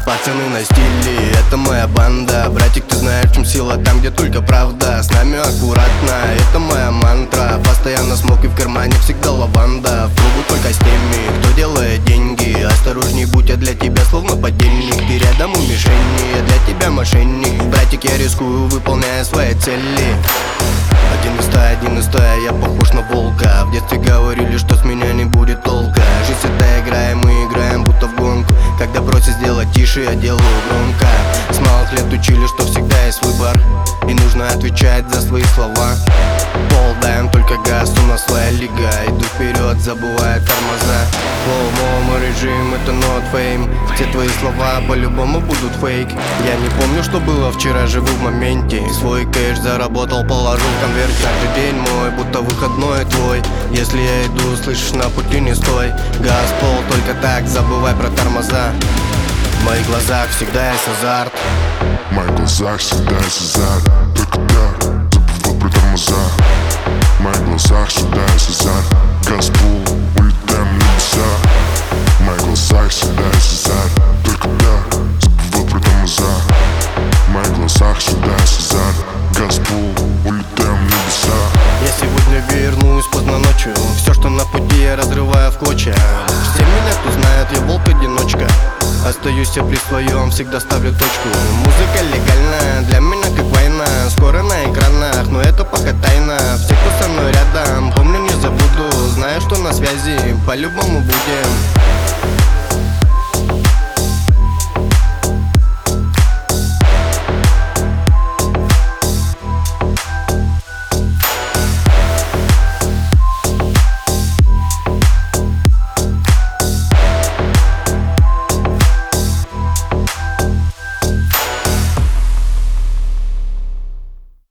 Пацаны на стиле, это моя банда. Братик, ты знаешь, в чем сила, там где только правда. С нами аккуратно, это моя мантра. Постоянно смог и в кармане всегда лаванда. В кругу только с теми, кто делает деньги. Осторожней будь, я для тебя словно подельник. Ты рядом у мишени, я для тебя мошенник. Братик, я рискую, выполняя свои цели. Один из ста, я похож на волка. В детстве говорили, что с меня не будет толка. Жизнь это игра, и мы играем будто в гонку. Когда просят сделать тише, я делаю громко. С малых лет учили, что всегда есть выбор, и нужно отвечать за свои слова. Пол даем только газ, у нас своя лига. Иду вперед, забывая тормоза. Флоу, мой режим, это not fame. Все твои слова по-любому будут фейк. Я не помню, что было вчера, живу в моменте. Свой кэш заработал, положил в конверт. Каждый день мой, будто выходной твой. Если я иду, слышишь, на пути не стой. Газ, пол, только так, забывай про тормоза. В моих глазах всегда есть азарт. В моих глазах всегда есть азарт. Только так, забывай про тормоза. В моих глазах всегда есть азарт. Газ, пол, улетаем в небеса. В моих глазах всегда есть азарт. Только так, забывай про тормоза. В моих глазах всегда есть азарт. Газ, пол, улетаем в небеса. Я сегодня вернусь поздно ночью. Все, что на пути, я разрываю в клочья. Все меня, кто знает, я волк-одиночка. Остаюсь я при своем, всегда ставлю точку. Музыка легальная, для меня как война. Скоро на экранах, но это пока тайна. Все, кто со мной рядом, помню, не забуду. Знаю, что на связи, по-любому будем.